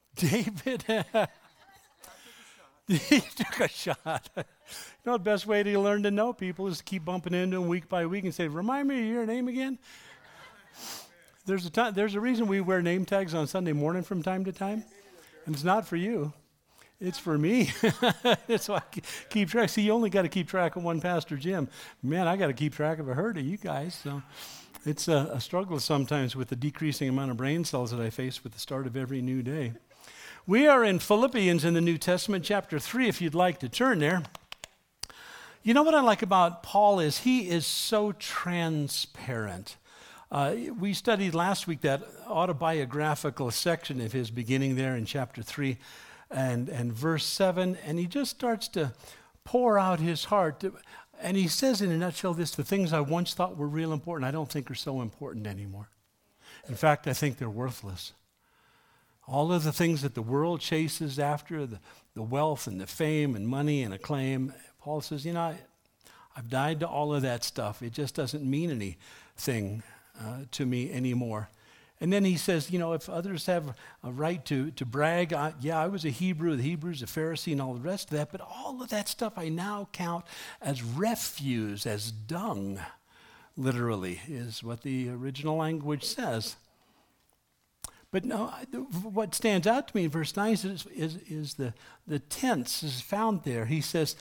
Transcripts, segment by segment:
David, he took a shot. You know, the best way to learn to know people is to keep bumping into them week by week and say, remind me of your name again. There's a reason we wear name tags on Sunday morning from time to time, and it's not for you. It's for me. That's why I keep track. See, you only got to keep track of one Pastor Jim. Man, I got to keep track of a herd of you guys. So it's a struggle sometimes with the decreasing amount of brain cells that I face with the start of every new day. We are in Philippians in the New Testament, chapter 3, if you'd like to turn there. You know what I like about Paul is he is so transparent. We studied last week that autobiographical section of his beginning there in chapter 3 and verse 7, and he just starts to pour out his heart. And he says in a nutshell this, the things I once thought were real important, I don't think are so important anymore. In fact, I think they're worthless. All of the things that the world chases after, the wealth and the fame and money and acclaim, Paul says, you know, I've died to all of that stuff. It just doesn't mean anything to me anymore. And then he says, you know, if others have a right to brag, I was a Hebrew, the Hebrew's a Pharisee and all the rest of that, but all of that stuff I now count as refuse, as dung, literally, is what the original language says. But no, what stands out to me in verse 9 is the tense is found there. He says,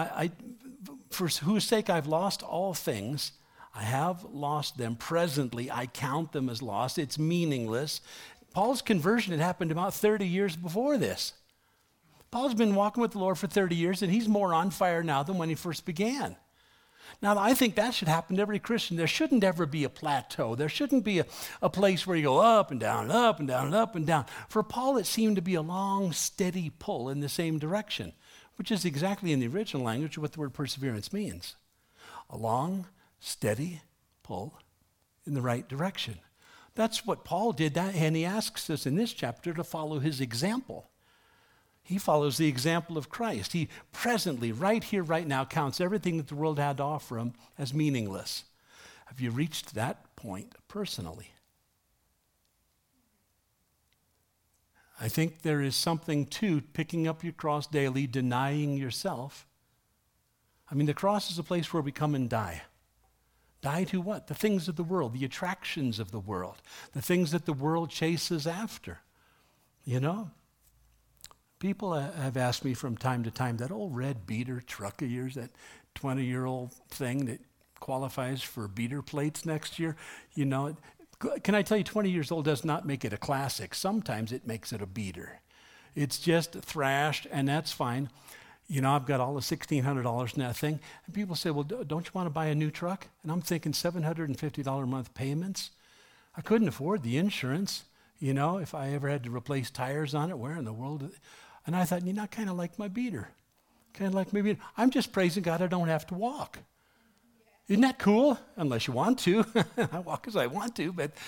for whose sake I've lost all things, I have lost them. Presently, I count them as lost. It's meaningless. Paul's conversion had happened about 30 years before this. Paul's been walking with the Lord for 30 years, and he's more on fire now than when he first began. Now, I think that should happen to every Christian. There shouldn't ever be a plateau. There shouldn't be a place where you go up and down and up and down and up and down. For Paul, it seemed to be a long, steady pull in the same direction, which is exactly in the original language what the word perseverance means. A long, steady pull in the right direction. That's what Paul did, and he asks us in this chapter to follow his example. He follows the example of Christ. He presently, right here, right now, counts everything that the world had to offer him as meaningless. Have you reached that point personally? I think there is something to picking up your cross daily, denying yourself. I mean, the cross is a place where we come and die. Die to what? The things of the world, the attractions of the world, the things that the world chases after. You know? People have asked me from time to time, that old red beater truck of yours, that 20-year-old thing that qualifies for beater plates next year, you know, can I tell you 20 years old does not make it a classic. Sometimes it makes it a beater. It's just thrashed, and that's fine. You know, I've got all the $1,600 in that thing. And people say, well, don't you want to buy a new truck? And I'm thinking $750 a month payments. I couldn't afford the insurance. You know, if I ever had to replace tires on it, where in the world? And I thought, you know, kind of like my beater. Kind of like my beater. I'm just praising God I don't have to walk. Isn't that cool? Unless you want to. I walk as I want to, but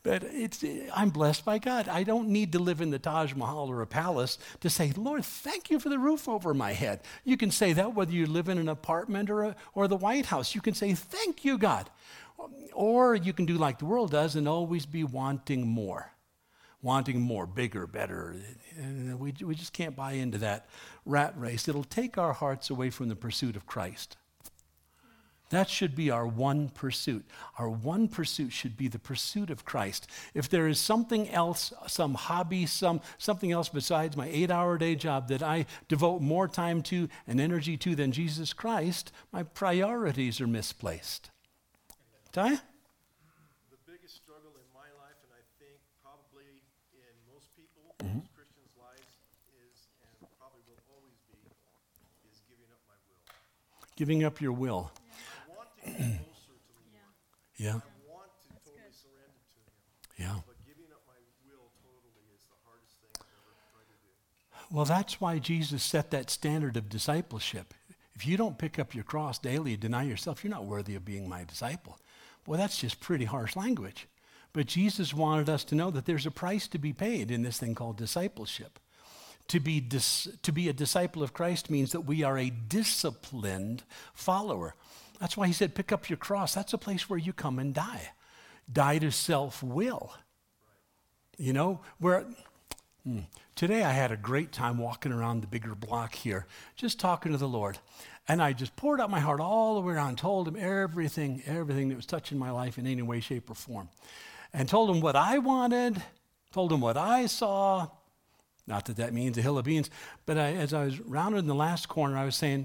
I'm blessed by God. I don't need to live in the Taj Mahal or a palace to say, Lord, thank you for the roof over my head. You can say that whether you live in an apartment or the White House. You can say, thank you, God. Or you can do like the world does and always be wanting more. Wanting more, bigger, better. And we just can't buy into that rat race. It'll take our hearts away from the pursuit of Christ. That should be our one pursuit. Our one pursuit should be the pursuit of Christ. If there is something else, some hobby, something else besides my 8-hour day job that I devote more time to and energy to than Jesus Christ, my priorities are misplaced. Ty? The biggest struggle in my life, and I think probably in most people, most Christians' lives, is, and probably will always be, is giving up my will. Giving up your will. I want to get closer to the Lord. Yeah. I want to totally surrender to Him. Yeah. But giving up my will totally is the hardest thing I've ever tried to do. Well, that's why Jesus set that standard of discipleship. If you don't pick up your cross daily and deny yourself, you're not worthy of being my disciple. Boy, that's just pretty harsh language. But Jesus wanted us to know that there's a price to be paid in this thing called discipleship. To be a disciple of Christ means that we are a disciplined follower. That's why he said, pick up your cross. That's a place where you come and die. Die to self-will. You know, where Today I had a great time walking around the bigger block here, just talking to the Lord. And I just poured out my heart all the way around, told him everything that was touching my life in any way, shape, or form. And told him what I wanted, told him what I saw. Not that that means a hill of beans, but as I was rounding the last corner, I was saying,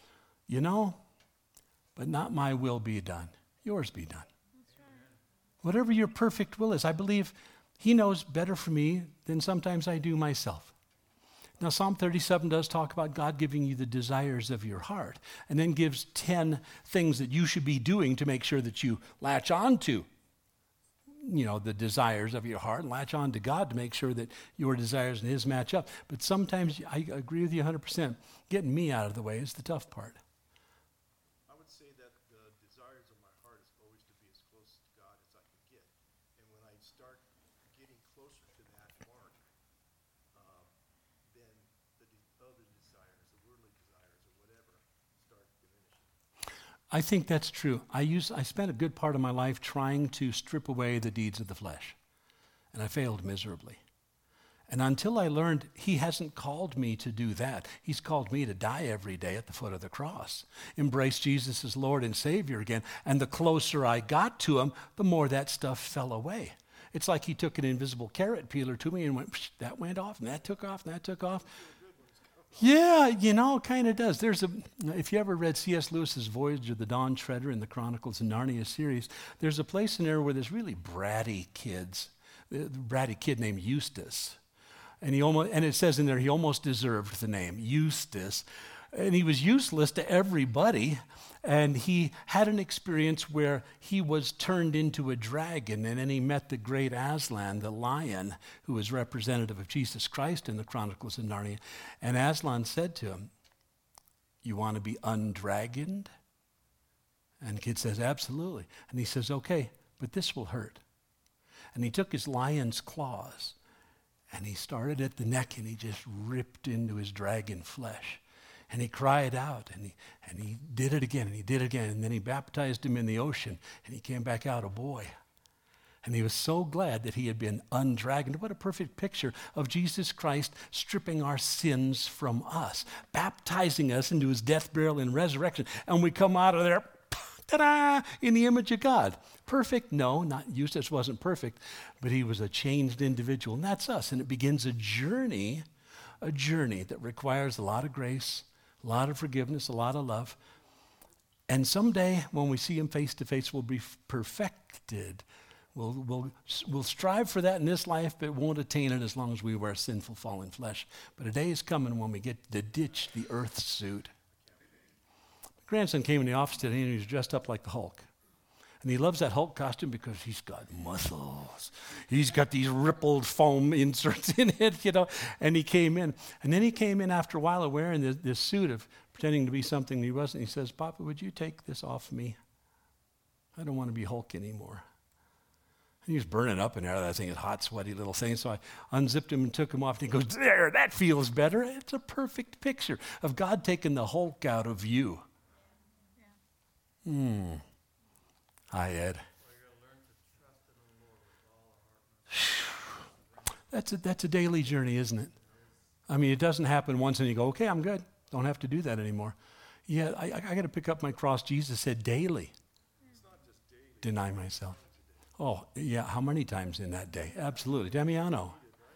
but not my will be done, yours be done. That's right. Whatever your perfect will is, I believe he knows better for me than sometimes I do myself. Now, Psalm 37 does talk about God giving you the desires of your heart, and then gives 10 things that you should be doing to make sure that you latch on to, the desires of your heart, and latch on to God to make sure that your desires and his match up. But sometimes, I agree with you 100%, getting me out of the way is the tough part. I would say that the desires of my heart is always to be as close to God as I can get. And when I start getting closer to that mark, then the other desires, the worldly desires or whatever, start diminishing. I think that's true. I spent a good part of my life trying to strip away the deeds of the flesh, and I failed miserably. And until I learned he hasn't called me to do that, he's called me to die every day at the foot of the cross, embrace Jesus as Lord and Savior again. And the closer I got to him, the more that stuff fell away. It's like he took an invisible carrot peeler to me and went, that went off, and that took off, and that took off. Yeah, kind of does. If you ever read C.S. Lewis's Voyage of the Dawn Treader in the Chronicles of Narnia series, there's a place in there where there's really bratty kids. The bratty kid named Eustace. And it says in there he almost deserved the name, Eustace. And he was useless to everybody. And he had an experience where he was turned into a dragon, and then he met the great Aslan, the lion, who was representative of Jesus Christ in the Chronicles of Narnia. And Aslan said to him, "You want to be undragoned?" And the kid says, "Absolutely." And he says, "Okay, but this will hurt." And he took his lion's claws, and he started at the neck, and he just ripped into his dragon flesh. And he cried out, and he did it again, and he did it again. And then he baptized him in the ocean, and he came back out a boy. And he was so glad that he had been undragoned. What a perfect picture of Jesus Christ stripping our sins from us, baptizing us into his death, burial, and resurrection. And we come out of there, ta-da, in the image of God. Perfect? No, not Eustace wasn't perfect, but he was a changed individual. And that's us. And it begins a journey that requires a lot of grace, a lot of forgiveness, a lot of love. And someday, when we see him face to face, we'll be perfected. We'll strive for that in this life, but won't attain it as long as we wear sinful, fallen flesh. But a day is coming when we get to ditch the earth suit. My grandson came in the office today, and he was dressed up like the Hulk. And he loves that Hulk costume because he's got muscles. He's got these rippled foam inserts in it, And he came in. And then he came in after a while of wearing this suit of pretending to be something he wasn't. He says, "Papa, would you take this off me? I don't want to be Hulk anymore." And he was burning up in there. That thing is hot, sweaty little thing. So I unzipped him and took him off. And he goes, "There, that feels better." It's a perfect picture of God taking the Hulk out of you. Yeah. Hi, Ed. That's a daily journey, isn't it? I mean, it doesn't happen once and you go, "Okay, I'm good. Don't have to do that anymore." Yeah, I got to pick up my cross. Jesus said daily. It's not just daily. Deny myself. Oh, yeah. How many times in that day? Absolutely. Damiano.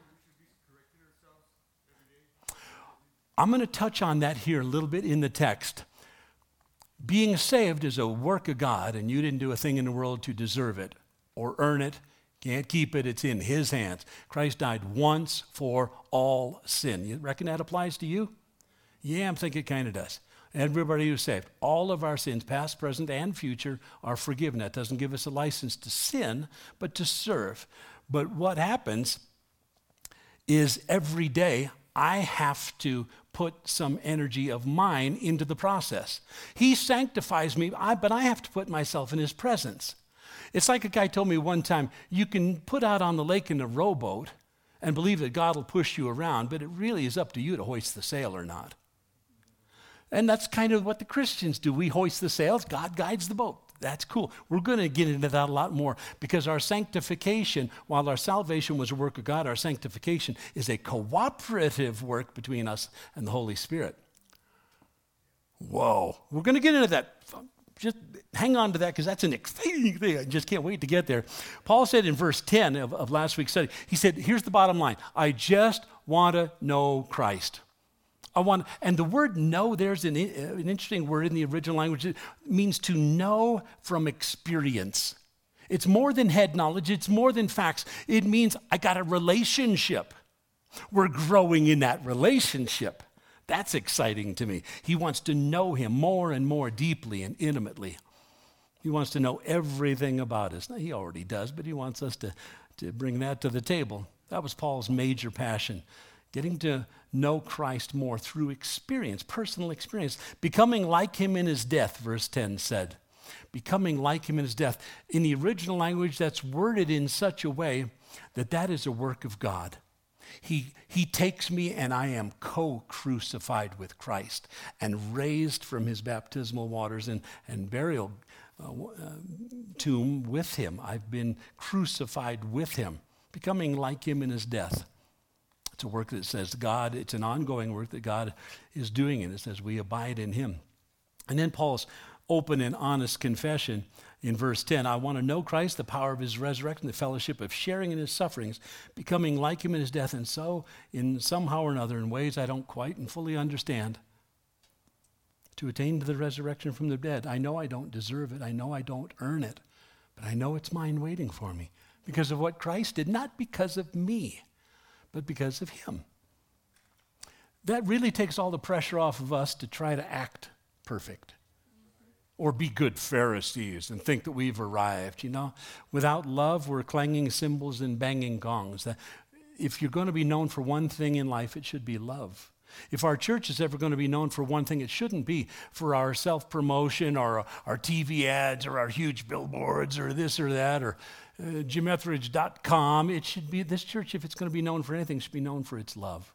I'm going to touch on that here a little bit in the text. Being saved is a work of God, and you didn't do a thing in the world to deserve it or earn it. Can't keep it. It's in his hands. Christ died once for all sin. You reckon that applies to you? Yeah, I'm thinking it kind of does. Everybody who's saved, all of our sins, past, present, and future, are forgiven. That doesn't give us a license to sin, but to serve. But what happens is every day I have to put some energy of mine into the process. He sanctifies me, but I have to put myself in his presence. It's like a guy told me one time, you can put out on the lake in a rowboat and believe that God will push you around, but it really is up to you to hoist the sail or not. And that's kind of what the Christians do. We hoist the sails, God guides the boat. That's cool. We're going to get into that a lot more because our sanctification, while our salvation was a work of God, our sanctification is a cooperative work between us and the Holy Spirit. Whoa. We're going to get into that. Just hang on to that because that's an exciting thing. I just can't wait to get there. Paul said in verse 10 of last week's study, he said, here's the bottom line. I just want to know Christ. And the word know, there's an interesting word in the original language. It means to know from experience. It's more than head knowledge. It's more than facts. It means I got a relationship. We're growing in that relationship. That's exciting to me. He wants to know him more and more deeply and intimately. He wants to know everything about us. Now, he already does, but he wants us to bring that to the table. That was Paul's major passion. Getting to know Christ more through experience, personal experience. Becoming like him in his death, verse 10 said. Becoming like him in his death. In the original language, that's worded in such a way that is a work of God. He takes me and I am co-crucified with Christ and raised from his baptismal waters and burial tomb with him. I've been crucified with him, becoming like him in his death. It's a work that says God, it's an ongoing work that God is doing, and it says we abide in him. And then Paul's open and honest confession in verse 10, I want to know Christ, the power of his resurrection, the fellowship of sharing in his sufferings, becoming like him in his death, and so in somehow or another, in ways I don't quite and fully understand, to attain to the resurrection from the dead. I know I don't deserve it. I know I don't earn it, but I know it's mine waiting for me because of what Christ did, not because of me, but because of him. That really takes all the pressure off of us to try to act perfect or be good Pharisees and think that we've arrived, Without love, we're clanging cymbals and banging gongs. If you're going to be known for one thing in life, it should be love. If our church is ever going to be known for one thing, it shouldn't be for our self-promotion or our TV ads or our huge billboards or this or that or JimEtheridge.com. It should be, this church, if it's going to be known for anything, should be known for its love.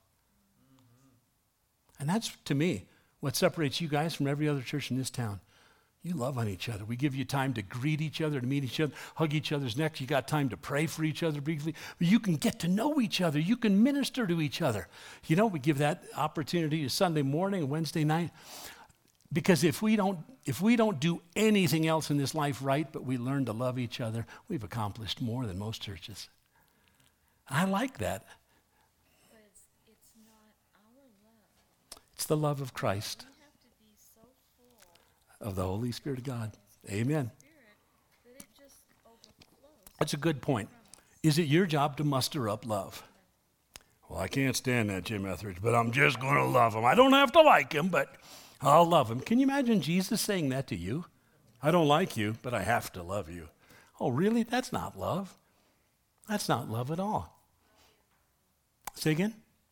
And that's, to me, what separates you guys from every other church in this town. You love on each other. We give you time to greet each other, to meet each other, hug each other's necks. You got time to pray for each other briefly. You can get to know each other. You can minister to each other. We give that opportunity to Sunday morning, Wednesday night. Because if we don't do anything else in this life right, but we learn to love each other, we've accomplished more than most churches. I like that. But it's not our love. It's the love of Christ. We have to be so full Of the Holy Spirit of God. Amen. Spirit that it just overflows. That's a good point. Is it your job to muster up love? Well, I can't stand that, Jim Etheridge, but I'm just going to love him. I don't have to like him, but I'll love him. Can you imagine Jesus saying that to you? I don't like you, but I have to love you. Oh, really? That's not love. That's not love at all. Say again?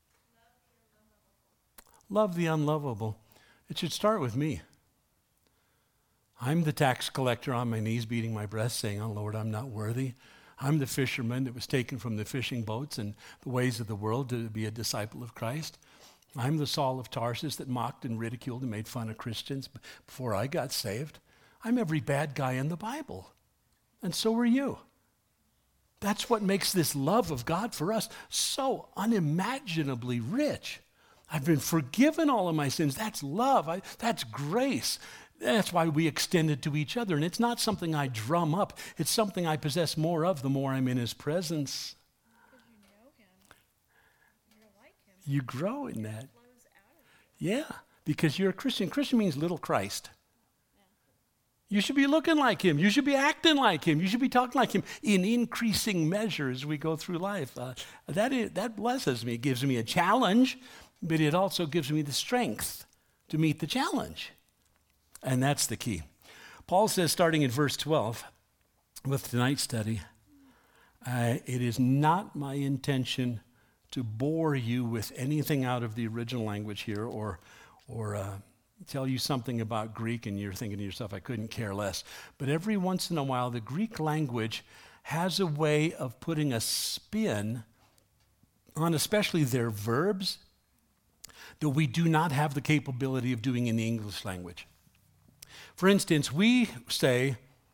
Love the unlovable. It should start with me. I'm the tax collector on my knees, beating my breast, saying, oh, Lord, I'm not worthy. I'm the fisherman that was taken from the fishing boats and the ways of the world to be a disciple of Christ. I'm the Saul of Tarsus that mocked and ridiculed and made fun of Christians before I got saved. I'm every bad guy in the Bible. And so are you. That's what makes this love of God for us so unimaginably rich. I've been forgiven all of my sins. That's love. That's grace. That's why we extend it to each other. And it's not something I drum up. It's something I possess more of the more I'm in his presence. Because you know him. You're like him. You grow in that. It flows out of you. Yeah, because you're a Christian. Christian means little Christ. You should be looking like him. You should be acting like him. You should be talking like him in increasing measure as we go through life. That blesses me. It gives me a challenge, but it also gives me the strength to meet the challenge. And that's the key. Paul says, starting in verse 12, with tonight's study, it is not my intention to bore you with anything out of the original language here or tell you something about Greek and you're thinking to yourself, I couldn't care less. But every once in a while, the Greek language has a way of putting a spin on especially their verbs that we do not have the capability of doing in the English language. For instance, we say,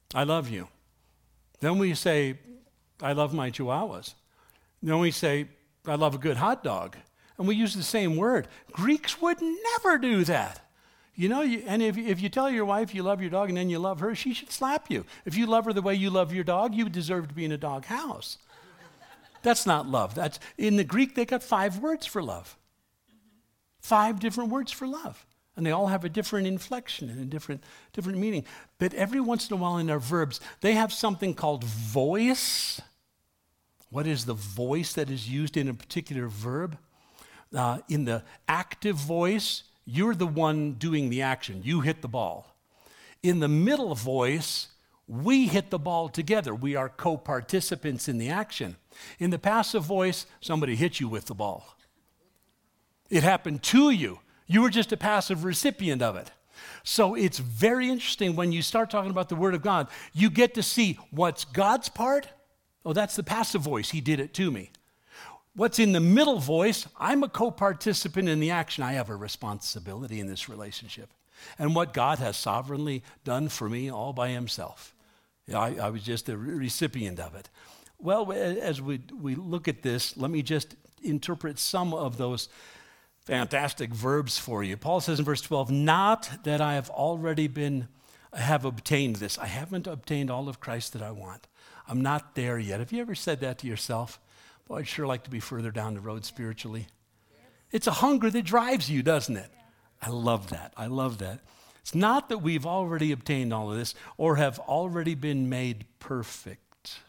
I love you. Then we say, I love my chihuahuas. Then we say, I love a good hot dog. And we use the same word. Greeks would never do that. You know, and if you tell your wife you love your dog and then you love her, she should slap you. If you love her the way you love your dog, you deserve to be in a dog house. That's not love. That's in the Greek, they got 5 words for love. 5 different words for love. And they all have a different inflection and a different meaning. But every once in a while in their verbs, they have something called voice. What is the voice that is used in a particular verb? In the active voice, you're the one doing the action. You hit the ball. In the middle voice, we hit the ball together. We are co-participants in the action. In the passive voice, somebody hit you with the ball. It happened to you. You were just a passive recipient of it. So it's very interesting when you start talking about the Word of God, you get to see what's God's part. Oh, that's the passive voice. He did it to me. What's in the middle voice, I'm a co-participant in the action. I have a responsibility in this relationship. And what God has sovereignly done for me all by himself. I was just a recipient of it. Well, as we look at this, let me just interpret some of those fantastic verbs for you. Paul says in verse 12, not that I have obtained this. I haven't obtained all of Christ that I want. I'm not there yet. Have you ever said that to yourself? Boy, I'd sure like to be further down the road spiritually. It's a hunger that drives you, doesn't it? I love that. I love that. It's not that we've already obtained all of this or have already been made perfect.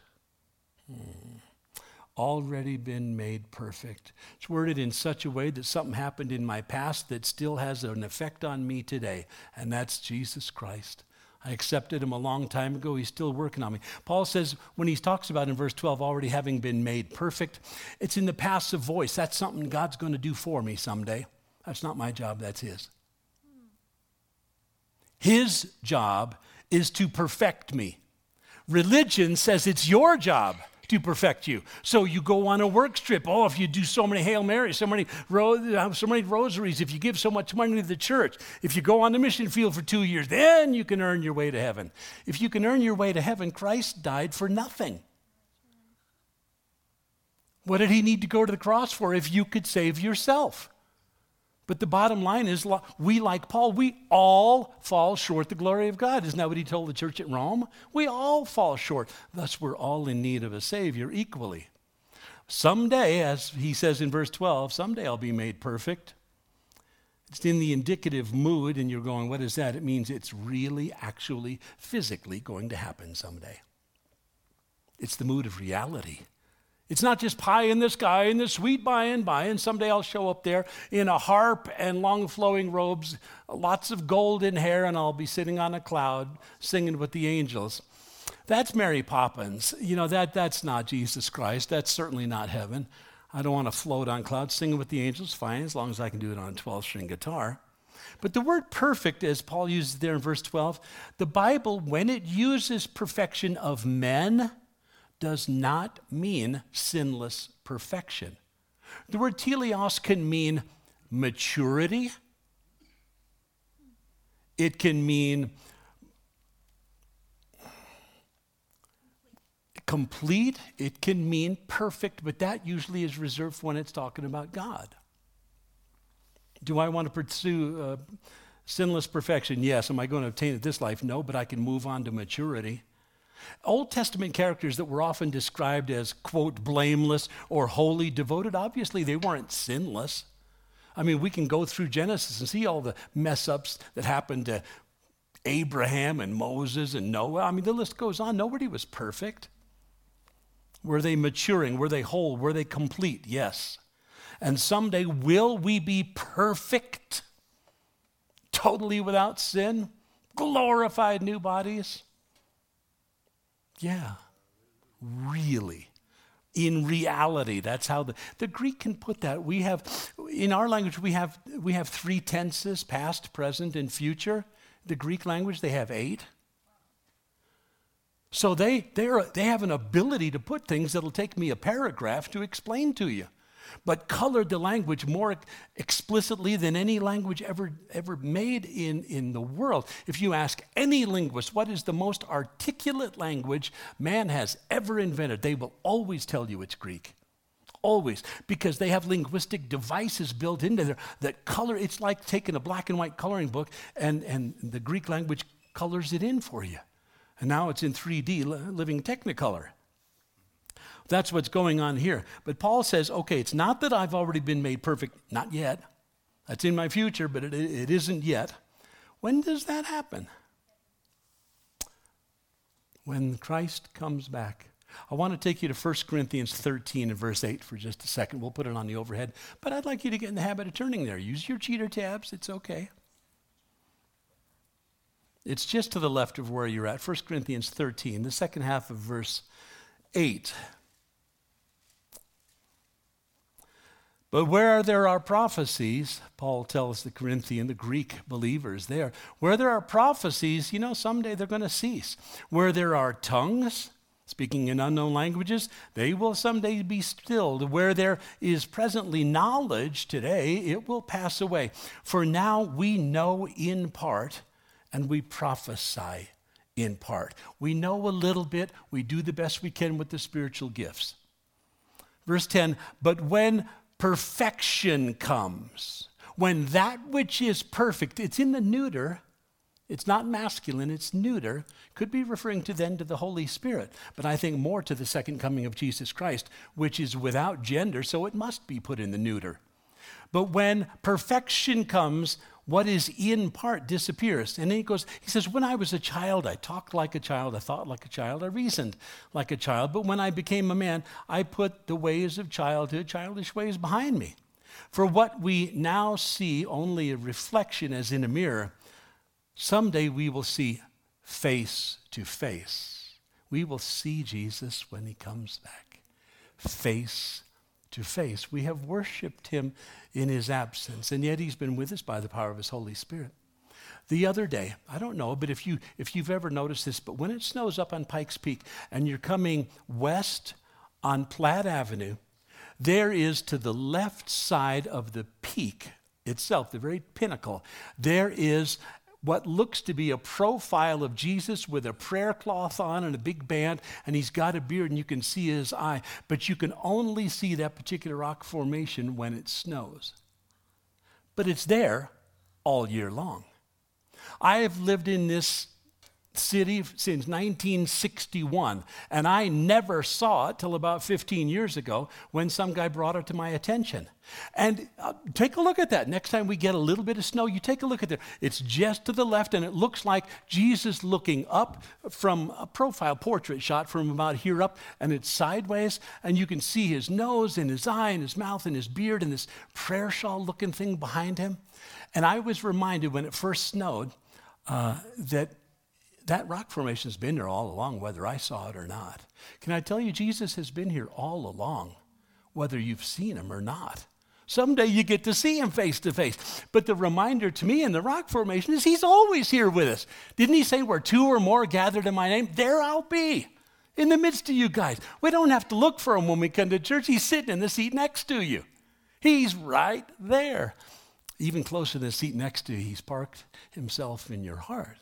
Already been made perfect. It's worded in such a way that something happened in my past that still has an effect on me today, and that's Jesus Christ. I accepted him a long time ago. He's still working on me. Paul says when he talks about in verse 12 already having been made perfect, it's in the passive voice. That's something God's going to do for me someday. That's not my job, that's his. His job is to perfect me. Religion says it's your job to perfect you. So you go on a work trip. Oh, if you do so many Hail Marys, so many rosaries, if you give so much money to the church, if you go on the mission field for 2 years, then you can earn your way to heaven. If you can earn your way to heaven, Christ died for nothing. What did he need to go to the cross for if you could save yourself? But the bottom line is, we, like Paul, we all fall short the glory of God. Isn't that what he told the church at Rome? We all fall short. Thus, we're all in need of a Savior equally. Someday, as he says in verse 12, someday I'll be made perfect. It's in the indicative mood, and you're going, what is that? It means it's really, actually, physically going to happen someday. It's the mood of reality. It's not just pie in the sky and the sweet by and by, and someday I'll show up there in a harp and long flowing robes, lots of golden hair, and I'll be sitting on a cloud singing with the angels. That's Mary Poppins. You know, that's not Jesus Christ. That's certainly not heaven. I don't want to float on clouds. Singing with the angels, fine, as long as I can do it on a 12-string guitar. But the word perfect, as Paul uses there in verse 12, the Bible, when it uses perfection of men, does not mean sinless perfection. The word teleos can mean maturity. It can mean complete. It can mean perfect, but that usually is reserved when it's talking about God. Do I want to pursue sinless perfection? Yes. Am I going to obtain it this life? No, but I can move on to maturity. Old Testament characters that were often described as, quote, blameless or wholly devoted, obviously they weren't sinless. I mean, we can go through Genesis and see all the mess-ups that happened to Abraham and Moses and Noah. I mean, the list goes on. Nobody was perfect. Were they maturing? Were they whole? Were they complete? Yes. And someday, will we be perfect? Totally without sin? Glorified new bodies? Yeah, really. In reality, that's how the Greek can put that. We have, in our language, we have 3 tenses, past, present, and future. The Greek language, they have 8. So they have an ability to put things that'll take me a paragraph to explain to you. but colored the language more explicitly than any language ever made in the world. If you ask any linguist what is the most articulate language man has ever invented, they will always tell you it's Greek. Always, because they have linguistic devices built into there that color. It's like taking a black and white coloring book and the Greek language colors it in for you. And now it's in 3D, living Technicolor. That's what's going on here. But Paul says, okay, it's not that I've already been made perfect. Not yet. That's in my future, but it isn't yet. When does that happen? When Christ comes back. I want to take you to 1 Corinthians 13 and verse 8 for just a second. We'll put it on the overhead. But I'd like you to get in the habit of turning there. Use your cheater tabs. It's okay. It's just to the left of where you're at. 1 Corinthians 13, the second half of verse 8. But where there are prophecies, Paul tells the Corinthian, the Greek believers there, where there are prophecies, someday they're going to cease. Where there are tongues, speaking in unknown languages, they will someday be stilled. Where there is presently knowledge today, it will pass away. For now we know in part, and we prophesy in part. We know a little bit. We do the best we can with the spiritual gifts. Verse 10, but when perfection comes, when that which is perfect, it's in the neuter, it's not masculine, it's neuter, could be referring to the Holy Spirit, but I think more to the second coming of Jesus Christ, which is without gender, so it must be put in the neuter. But when perfection comes, what is in part disappears. And then he says, when I was a child, I talked like a child, I thought like a child, I reasoned like a child, but when I became a man, I put the ways of childhood, childish ways behind me. For what we now see only a reflection as in a mirror, someday we will see face to face. We will see Jesus when he comes back, face to face. We have worshiped him in his absence, and yet he's been with us by the power of his Holy Spirit. The other day, I don't know, but if you've ever noticed this, but when it snows up on Pikes Peak and you're coming west on Platt Avenue, there is to the left side of the peak itself, the very pinnacle, there is what looks to be a profile of Jesus with a prayer cloth on and a big band, and he's got a beard and you can see his eye, but you can only see that particular rock formation when it snows. But it's there all year long. I have lived in this city since 1961, and I never saw it till about 15 years ago when some guy brought it to my attention. And take a look at that. Next time we get a little bit of snow, you take a look at it. It's just to the left, and it looks like Jesus looking up from a profile portrait shot from about here up, and it's sideways, and you can see his nose and his eye and his mouth and his beard and this prayer shawl looking thing behind him. And I was reminded when it first snowed that rock formation has been there all along, whether I saw it or not. Can I tell you, Jesus has been here all along, whether you've seen him or not. Someday you get to see him face to face. But the reminder to me in the rock formation is he's always here with us. Didn't he say where two or more gathered in my name, there I'll be in the midst of you guys. We don't have to look for him when we come to church. He's sitting in the seat next to you. He's right there. Even closer to the seat next to you, he's parked himself in your heart.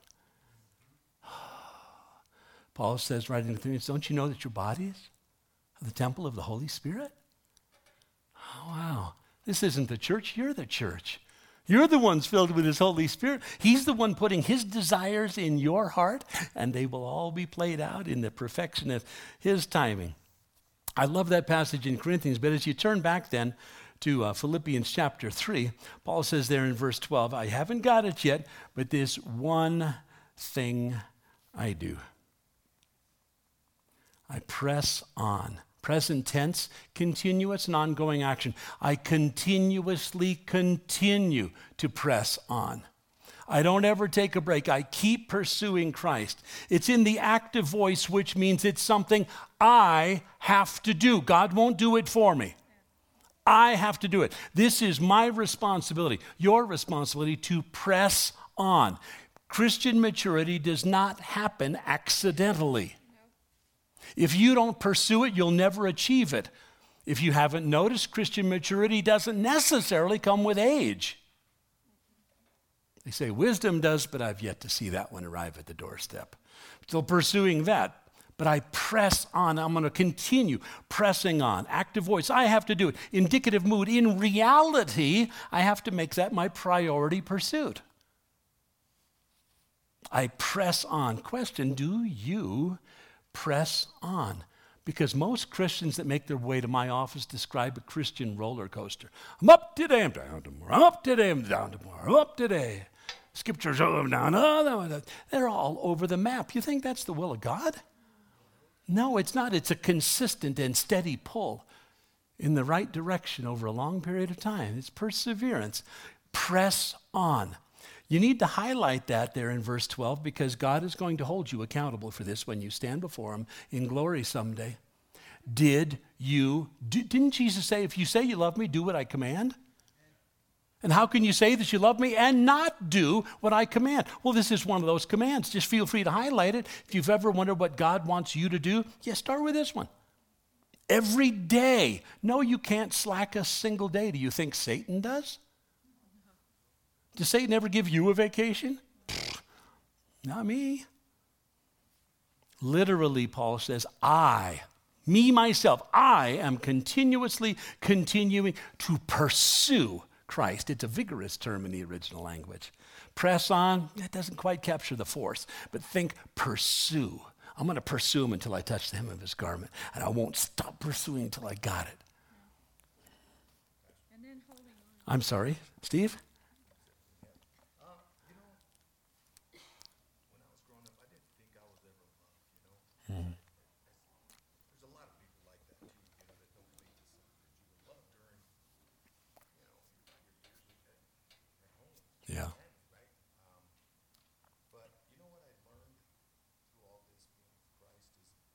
Paul says right in the Corinthians, don't you know that your bodies are the temple of the Holy Spirit? Oh, wow. This isn't the church, you're the church. You're the ones filled with his Holy Spirit. He's the one putting his desires in your heart, and they will all be played out in the perfection of his timing. I love that passage in Corinthians, but as you turn back then to Philippians chapter 3, Paul says there in verse 12, I haven't got it yet, but this one thing I do. I press on. Present tense, continuous and ongoing action. I continuously continue to press on. I don't ever take a break. I keep pursuing Christ. It's in the active voice, which means it's something I have to do. God won't do it for me. I have to do it. This is my responsibility, your responsibility to press on. Christian maturity does not happen accidentally. If you don't pursue it, you'll never achieve it. If you haven't noticed, Christian maturity doesn't necessarily come with age. They say wisdom does, but I've yet to see that one arrive at the doorstep. Still pursuing that, but I press on. I'm going to continue pressing on. Active voice, I have to do it. Indicative mood, in reality, I have to make that my priority pursuit. I press on. Question, do you press on? Because most Christians that make their way to my office describe a Christian roller coaster. I'm up today, I'm down tomorrow. I'm up today, I'm down tomorrow. I'm up today. Scriptures, oh, I'm down. Oh, they're all over the map. You think that's the will of God? No, it's not. It's a consistent and steady pull in the right direction over a long period of time. It's perseverance. Press on. You need to highlight that there in verse 12 because God is going to hold you accountable for this when you stand before him in glory someday. Didn't Jesus say, if you say you love me, do what I command? And how can you say that you love me and not do what I command? Well, this is one of those commands. Just feel free to highlight it. If you've ever wondered what God wants you to do, start with this one. Every day. No, you can't slack a single day. Do you think Satan does? Does Satan ever give you a vacation? Not me. Literally, Paul says, myself, I am continuing to pursue Christ. It's a vigorous term in the original language. Press on, that doesn't quite capture the force, but think pursue. I'm going to pursue him until I touch the hem of his garment, and I won't stop pursuing until I got it. And then holding on. I'm sorry, Steve? Yeah. But you know what I learned through all this being with Christ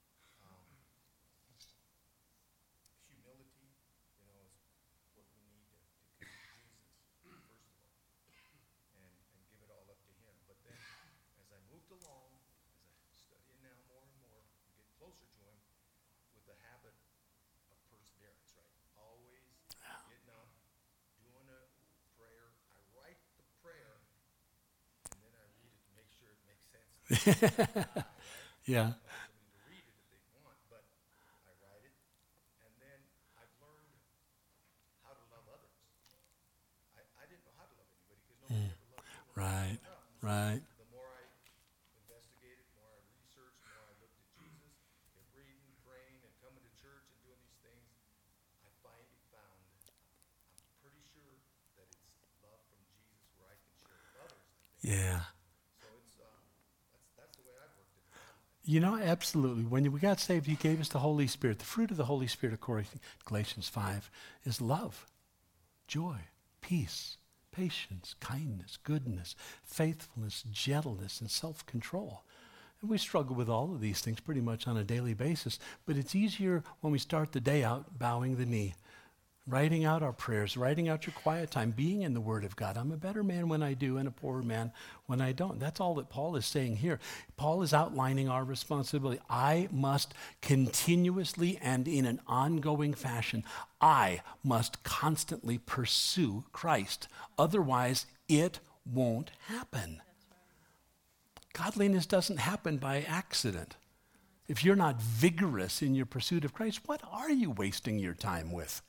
is humility, is what we need to come to Jesus, first of all, and give it all up to him. But then as I moved along, as I study now more and more, get closer to him with the habit of perseverance, right? Always getting up, doing a prayer. I write the prayer, and then I read it to make sure it makes sense. Yeah. To read it if they want, but I write it, and then I've learned how to love others. I didn't know how to love anybody because nobody ever loved me. Right, right. The more I investigated, the more I researched, the more I looked at Jesus, kept reading, praying, and coming to church and doing these things, I finally found, I'm pretty sure that it's love from Jesus where I can share with others. Yeah. So it's that's the way I've worked it. Absolutely. When we got saved, he gave us the Holy Spirit. The fruit of the Holy Spirit, according to Galatians 5, is love, joy, peace, patience, kindness, goodness, faithfulness, gentleness, and self-control. And we struggle with all of these things pretty much on a daily basis, but it's easier when we start the day out bowing the knee, writing out our prayers, writing out your quiet time, being in the Word of God. I'm a better man when I do and a poorer man when I don't. That's all that Paul is saying here. Paul is outlining our responsibility. I must continuously and in an ongoing fashion, I must constantly pursue Christ. Otherwise, it won't happen. Godliness doesn't happen by accident. If you're not vigorous in your pursuit of Christ, what are you wasting your time with?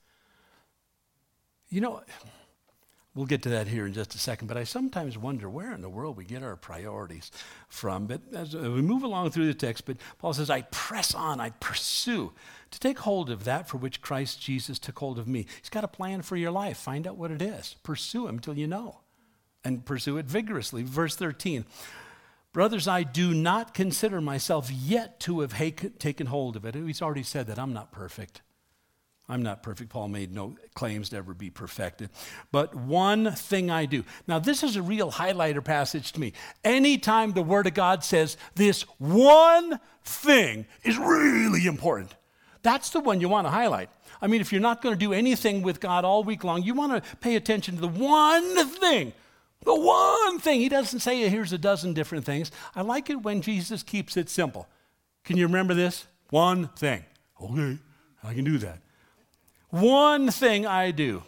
We'll get to that here in just a second, but I sometimes wonder where in the world we get our priorities from. But as we move along through the text, but Paul says, I press on, I pursue to take hold of that for which Christ Jesus took hold of me. He's got a plan for your life. Find out what it is. Pursue him till you know, and pursue it vigorously. Verse 13, brothers, I do not consider myself yet to have taken hold of it. He's already said that I'm not perfect. I'm not perfect. Paul made no claims to ever be perfected. But one thing I do. Now, this is a real highlighter passage to me. Anytime the Word of God says this one thing is really important, that's the one you want to highlight. I mean, if you're not going to do anything with God all week long, you want to pay attention to the one thing. The one thing. He doesn't say here's a dozen different things. I like it when Jesus keeps it simple. Can you remember this? One thing. Okay, I can do that. One thing I do.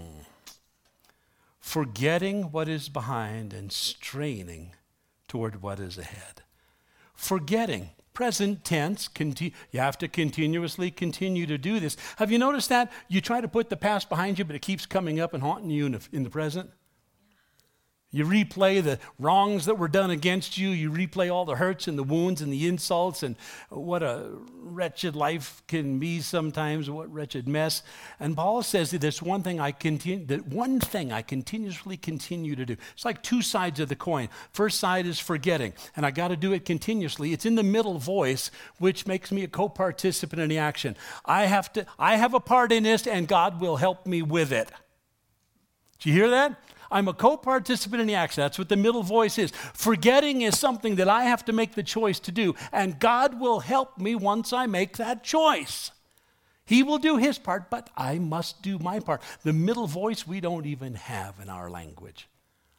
Forgetting what is behind and straining toward what is ahead. Forgetting. Present tense. You have to continuously continue to do this. Have you noticed that? You try to put the past behind you, but it keeps coming up and haunting you in the present. You replay the wrongs that were done against you. You replay all the hurts and the wounds and the insults and what a wretched life can be sometimes, what wretched mess. And Paul says that there's one thing I continuously continue to do. It's like two sides of the coin. First side is forgetting, and I got to do it continuously. It's in the middle voice, which makes me a co-participant in the action. I have a part in this, and God will help me with it. Did you hear that? I'm a co-participant in the action. That's what the middle voice is. Forgetting is something that I have to make the choice to do, and God will help me once I make that choice. He will do his part, but I must do my part. The middle voice we don't even have in our language.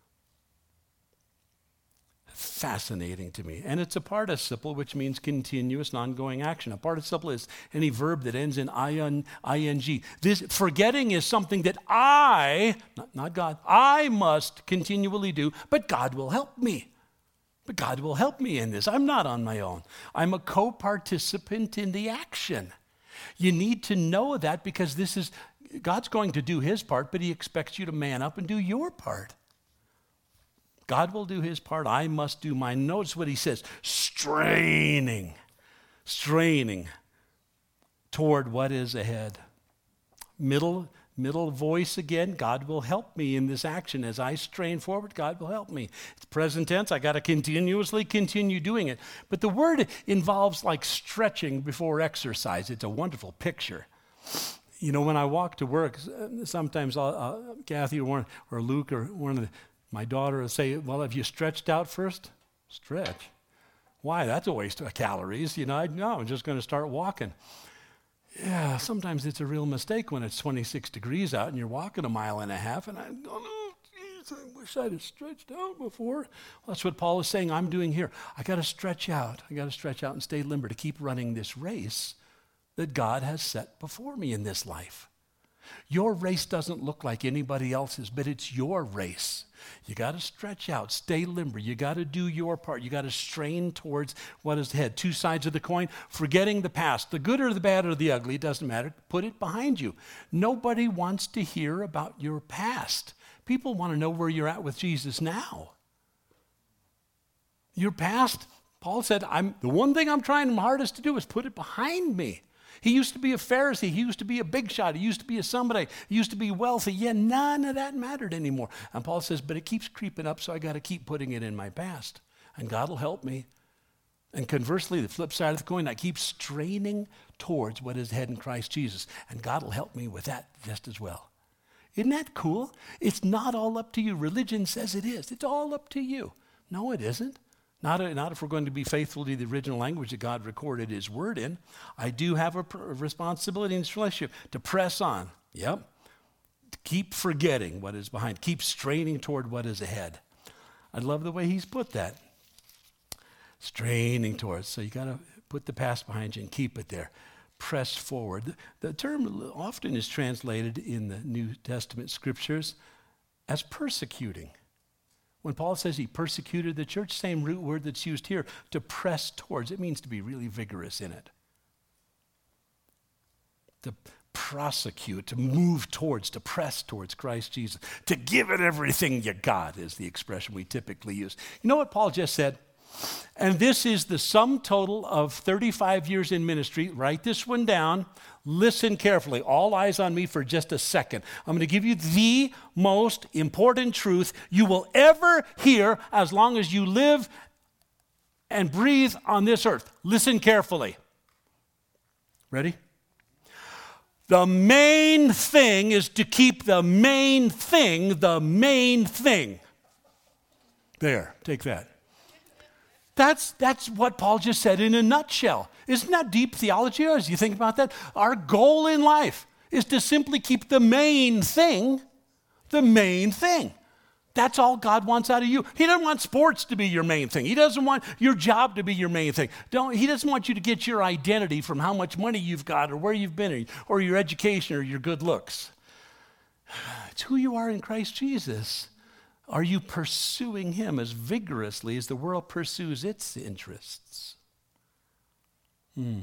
Fascinating to me. And it's a participle, which means continuous and ongoing action. A participle is any verb that ends in ing. This forgetting is something that not God, I must continually do, but God will help me. But God will help me in this. I'm not on my own. I'm a co-participant in the action. You need to know that because God's going to do his part, but he expects you to man up and do your part. God will do his part. I must do mine. Notice what he says. Straining toward what is ahead. Middle voice again. God will help me in this action. As I strain forward, God will help me. It's present tense. I got to continuously continue doing it. But the word involves like stretching before exercise. It's a wonderful picture. You know, when I walk to work, sometimes Kathy or Luke or my daughter will say, well, have you stretched out first? Stretch. Why? That's a waste of calories. You know, no, I'm just going to start walking. Yeah, sometimes it's a real mistake when it's 26 degrees out and you're walking a mile and a half and I go, oh, geez, I wish I'd have stretched out before. Well, that's what Paul is saying I'm doing here. I got to stretch out. I got to stretch out and stay limber to keep running this race that God has set before me in this life. Your race doesn't look like anybody else's, but it's your race. You got to stretch out, stay limber. You got to do your part. You got to strain towards what is ahead. Two sides of the coin, forgetting the past, the good or the bad or the ugly, it doesn't matter. Put it behind you. Nobody wants to hear about your past. People want to know where you're at with Jesus now. Your past, Paul said, the one thing I'm trying my hardest to do is put it behind me. He used to be a Pharisee. He used to be a big shot. He used to be a somebody. He used to be wealthy. Yeah, none of that mattered anymore. And Paul says, but it keeps creeping up, so I got to keep putting it in my past. And God will help me. And conversely, the flip side of the coin, I keep straining towards what is ahead in Christ Jesus. And God will help me with that just as well. Isn't that cool? It's not all up to you. Religion says it is. It's all up to you. No, it isn't. Not if we're going to be faithful to the original language that God recorded his word in. I do have a responsibility in this relationship to press on. Yep. To keep forgetting what is behind. Keep straining toward what is ahead. I love the way he's put that. Straining towards. So you got to put the past behind you and keep it there. Press forward. The term often is translated in the New Testament scriptures as persecuting. When Paul says he persecuted the church, same root word that's used here, to press towards. It means to be really vigorous in it. To prosecute, to move towards, to press towards Christ Jesus. To give it everything you got is the expression we typically use. You know what Paul just said? And this is the sum total of 35 years in ministry. Write this one down. Listen carefully. All eyes on me for just a second. I'm going to give you the most important truth you will ever hear as long as you live and breathe on this earth. Listen carefully. Ready? The main thing is to keep the main thing the main thing. There, take that. That's what Paul just said in a nutshell. Isn't that deep theology as you think about that? Our goal in life is to simply keep the main thing the main thing. That's all God wants out of you. He doesn't want sports to be your main thing. He doesn't want your job to be your main thing. He doesn't want you to get your identity from how much money you've got or where you've been or your education or your good looks. It's who you are in Christ Jesus. Are you pursuing him as vigorously as the world pursues its interests? Did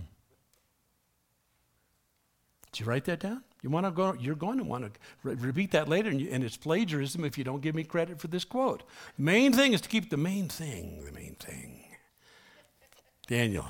you write that down? You're going to want to repeat that later, and it's plagiarism if you don't give me credit for this quote. The main thing is to keep the main thing the main thing. Daniel.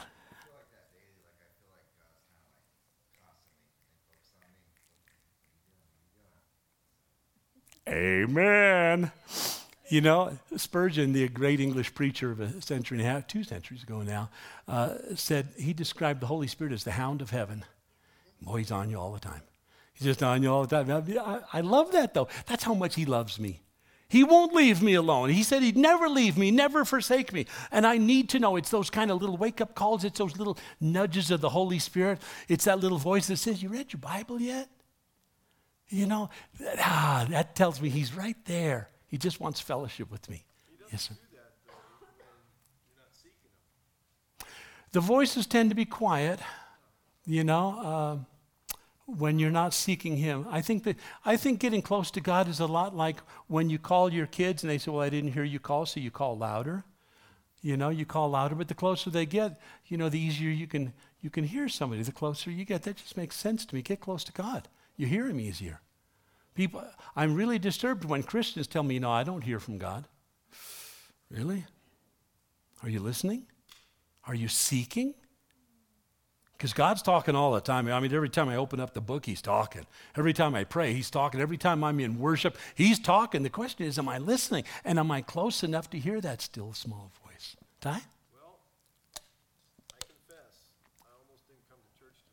Amen. You know, Spurgeon, the great English preacher of a century and a half, 2 centuries ago now, said he described the Holy Spirit as the hound of heaven. Boy, he's on you all the time. He's just on you all the time. I love that, though. That's how much he loves me. He won't leave me alone. He said he'd never leave me, never forsake me. And I need to know. It's those kind of little wake-up calls. It's those little nudges of the Holy Spirit. It's that little voice that says, you read your Bible yet? You know, that tells me he's right there. He just wants fellowship with me. Yes, sir. Do that, though, when you're not seeking him. The voices tend to be quiet, you know, when you're not seeking him. I think getting close to God is a lot like when you call your kids and they say, well, I didn't hear you call, so you call louder. You know, you call louder, but the closer they get, you know, the easier you can hear somebody. The closer you get, that just makes sense to me. Get close to God. You hear him easier. I'm really disturbed when Christians tell me, I don't hear from God. Really? Are you listening? Are you seeking? Because God's talking all the time. I mean, every time I open up the book, he's talking. Every time I pray, he's talking. Every time I'm in worship, he's talking. The question is, am I listening? And am I close enough to hear that still small voice? Ty? Well, I confess, I almost didn't come to church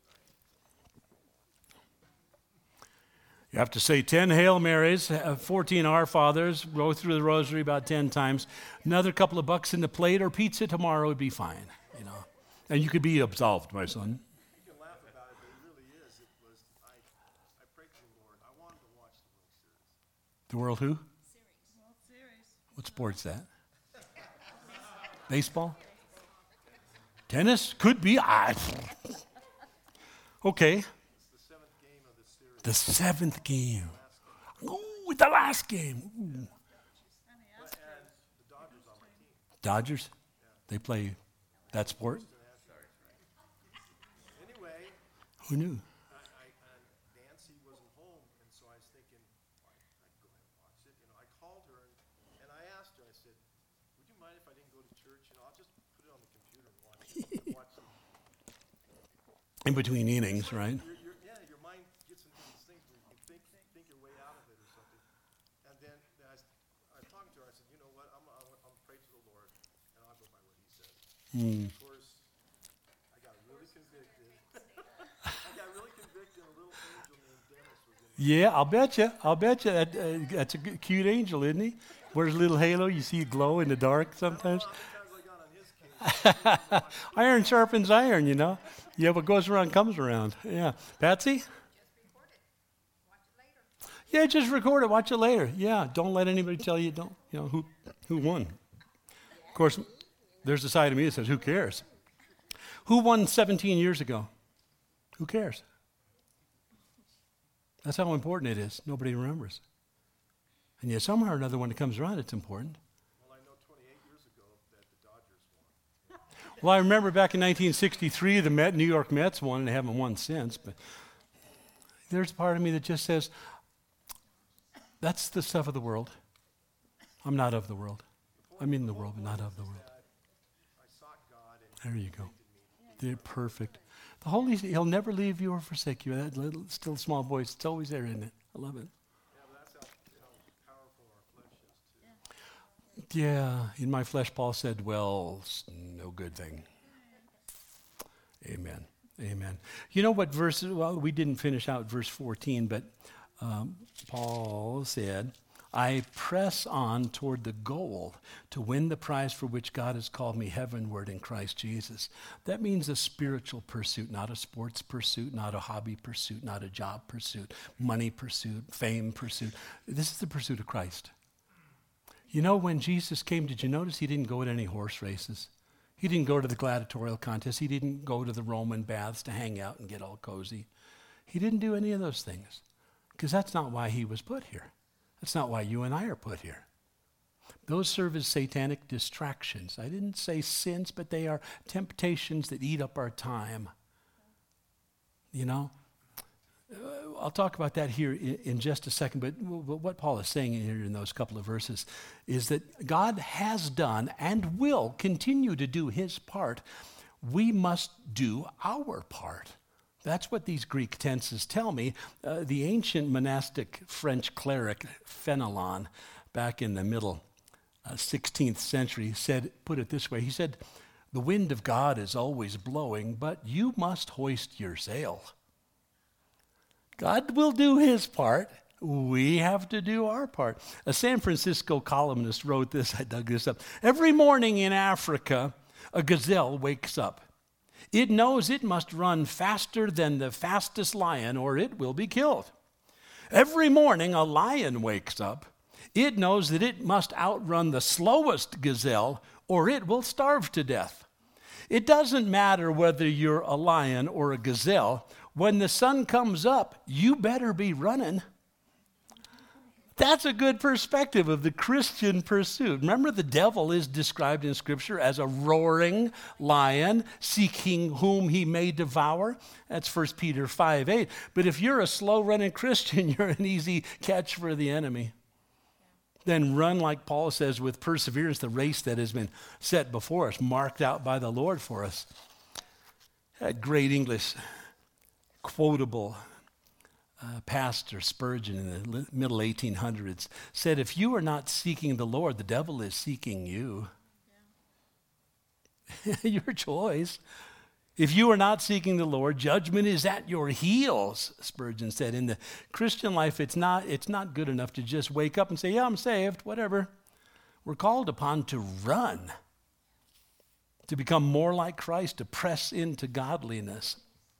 tonight. You have to say 10 Hail Marys, 14 Our Fathers, go through the rosary about 10 times. Another couple of bucks in the plate or pizza tomorrow would be fine, you know. And you could be absolved, my son. You can laugh about it, but it really is. I prayed to the Lord. I wanted to watch the World Series. The World who? World Series. What sport's that? Baseball? Tennis? Could be. Okay. It's the 7th game of the series. The 7th game. Ooh, the last game. Ooh. And the Dodgers on my team. Dodgers? They play that sport? Anyway, Who knew? Nancy wasn't home, and so I was thinking, I'd go ahead and watch it. I called her, and I asked her, I said, would you mind if I didn't go to church? I'll just put it on the computer and watch it. In between innings, right? Your mind gets into these things where you think your way out of it or something. And then I was talking to her, I said, you know what, I'm pray to the Lord, and I'll go by what he says. Of course, I got really convicted. A little angel named Dennis was in it. Yeah, I'll bet you. That's a good, cute angel, isn't he? Wears a little halo. You see it glow in the dark sometimes. I got on his case. Iron sharpens iron, you know. Yeah, what goes around comes around. Yeah. Patsy? Yeah, just record it. Watch it later. Yeah, don't let anybody tell you who won. Of course, there's a side of me that says, who cares? Who won 17 years ago? Who cares? That's how important it is. Nobody remembers. And yet somehow or another when it comes around, it's important. Well, I know 28 years ago that the Dodgers won. Well, I remember back in 1963, the New York Mets won, and they haven't won since. But there's a part of me that just says, that's the stuff of the world. I'm not of the world. I'm in the world, but not of the world. I sought God, and There you go. They're perfect. The Holy, he'll never leave you or forsake you. That little, still small voice, it's always there, isn't it? I love it. but that's how powerful our flesh is, too. Yeah, in my flesh, Paul said, well, it's no good thing. Amen. Amen. You know what verse, well, we didn't finish out verse 14, but Paul said, I press on toward the goal to win the prize for which God has called me heavenward in Christ Jesus. That means a spiritual pursuit, not a sports pursuit, not a hobby pursuit, not a job pursuit, money pursuit, fame pursuit. This is the pursuit of Christ. You know, when Jesus came, did you notice he didn't go to any horse races? He didn't go to the gladiatorial contest. He didn't go to the Roman baths to hang out and get all cozy. He didn't do any of those things because that's not why he was put here. That's not why you and I are put here. Those serve as satanic distractions. I didn't say sins, but they are temptations that eat up our time. You know? I'll talk about that here in just a second, but what Paul is saying here in those couple of verses is that God has done and will continue to do his part. We must do our part. That's what these Greek tenses tell me. The ancient monastic French cleric Fenelon, back in the middle 16th century, put it this way. He said, "The wind of God is always blowing, but you must hoist your sail." God will do his part. We have to do our part. A San Francisco columnist wrote this. I dug this up. Every morning in Africa, a gazelle wakes up. It knows it must run faster than the fastest lion or it will be killed. Every morning, a lion wakes up. It knows that it must outrun the slowest gazelle or it will starve to death. It doesn't matter whether you're a lion or a gazelle. When the sun comes up, you better be running. That's a good perspective of the Christian pursuit. Remember, the devil is described in Scripture as a roaring lion, seeking whom he may devour. That's 1 Peter 5:8. But if you're a slow-running Christian, you're an easy catch for the enemy. Then run, like Paul says, with perseverance, the race that has been set before us, marked out by the Lord for us. That great English quotable pastor Spurgeon in the middle 1800s said, "If you are not seeking the Lord, the devil is seeking you." Yeah. Your choice. If you are not seeking the Lord, judgment is at your heels, Spurgeon said. In the Christian life, it's not good enough to just wake up and say, "Yeah, I'm saved," whatever. We're called upon to run, to become more like Christ, to press into godliness.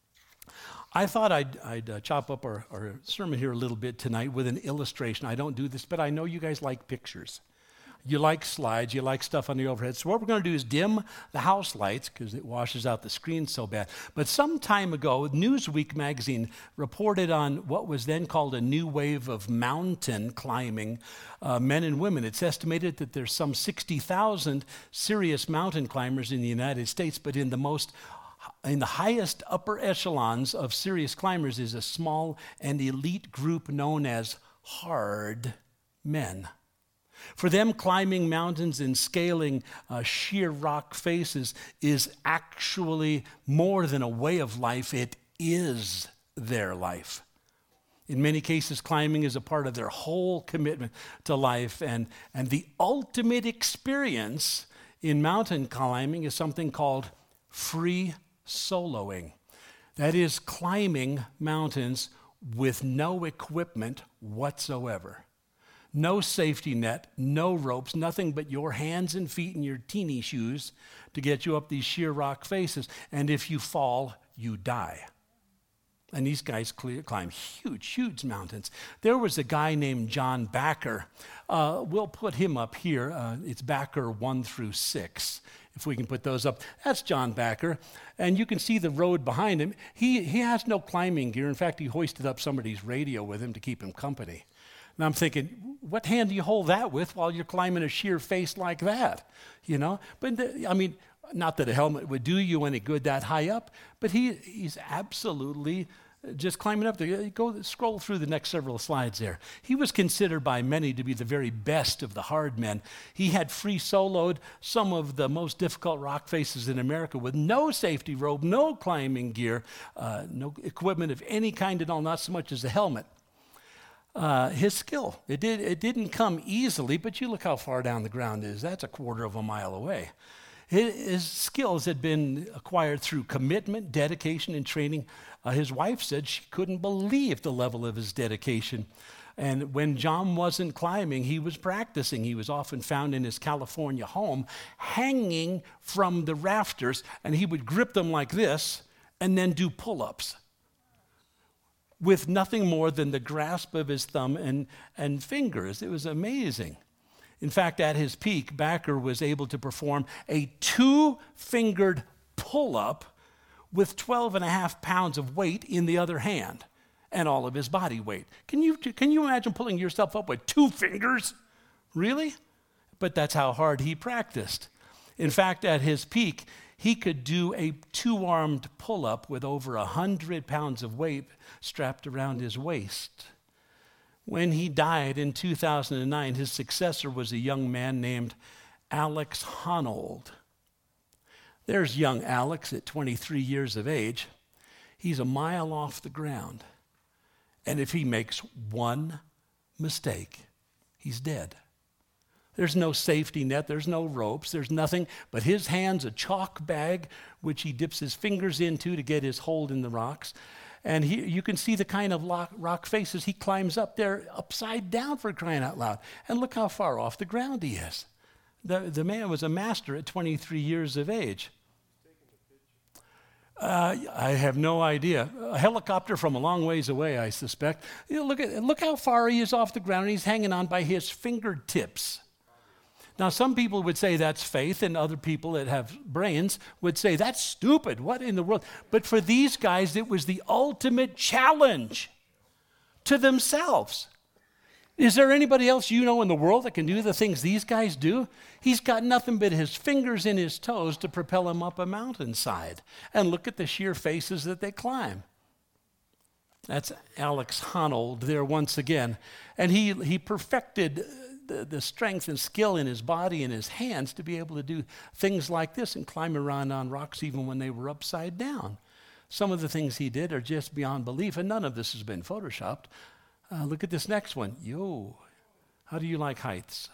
I thought I'd chop up our sermon here a little bit tonight with an illustration. I don't do this, but I know you guys like pictures. You like slides, you like stuff on the overhead. So what we're going to do is dim the house lights because it washes out the screen so bad. But some time ago, Newsweek magazine reported on what was then called a new wave of mountain climbing, men and women. It's estimated that there's some 60,000 serious mountain climbers in the United States, but in the highest upper echelons of serious climbers is a small and elite group known as hard men. For them, climbing mountains and scaling sheer rock faces is actually more than a way of life. It is their life. In many cases, climbing is a part of their whole commitment to life. And the ultimate experience in mountain climbing is something called free soloing. That is climbing mountains with no equipment whatsoever. No safety net, no ropes, nothing but your hands and feet and your teeny shoes to get you up these sheer rock faces. And if you fall, you die. And these guys climb huge mountains. There was a guy named John Backer. We'll put him up here. It's Backer 1 through 6. If we can put those up. That's John Backer. And you can see the road behind him. He has no climbing gear. In fact, he hoisted up somebody's radio with him to keep him company. And I'm thinking, what hand do you hold that with while you're climbing a sheer face like that? You know? But, not that a helmet would do you any good that high up, but he's absolutely just climbing up there. Go scroll through the next several slides there. He was considered by many to be the very best of the hard men. He had free soloed some of the most difficult rock faces in America with no safety rope, no climbing gear, no equipment of any kind at all, not so much as a helmet. His skill, it didn't come easily, but you look how far down the ground is. That's a quarter of a mile away. His skills had been acquired through commitment, dedication, and training. His wife said she couldn't believe the level of his dedication. And when John wasn't climbing, he was practicing. He was often found in his California home, hanging from the rafters, and he would grip them like this and then do pull-ups with nothing more than the grasp of his thumb and fingers. It was amazing. In fact, at his peak, Backer was able to perform a 2-fingered pull-up with 12.5 pounds of weight in the other hand and all of his body weight. Can you imagine pulling yourself up with 2 fingers? Really? But that's how hard he practiced. In fact, at his peak, he could do a 2-armed pull-up with over 100 pounds of weight strapped around his waist. When he died in 2009, his successor was a young man named Alex Honnold. There's young Alex at 23 years of age. He's a mile off the ground. And if he makes one mistake, he's dead. There's no safety net, there's no ropes, there's nothing but his hand's a chalk bag, which he dips his fingers into to get his hold in the rocks. And you can see the kind of rock faces he climbs up there upside down, for crying out loud. And look how far off the ground he is. The man was a master at 23 years of age. I have no idea. A helicopter from a long ways away, I suspect. Look how far he is off the ground, and he's hanging on by his fingertips. Now, some people would say that's faith, and other people that have brains would say that's stupid. What in the world? But for these guys, it was the ultimate challenge to themselves. Is there anybody else you know in the world that can do the things these guys do? He's got nothing but his fingers in his toes to propel him up a mountainside. And look at the sheer faces that they climb. That's Alex Honnold there once again. And he perfected the strength and skill in his body and his hands to be able to do things like this and climb around on rocks even when they were upside down. Some of the things he did are just beyond belief, and none of this has been photoshopped. Look at this next one. How do you like heights?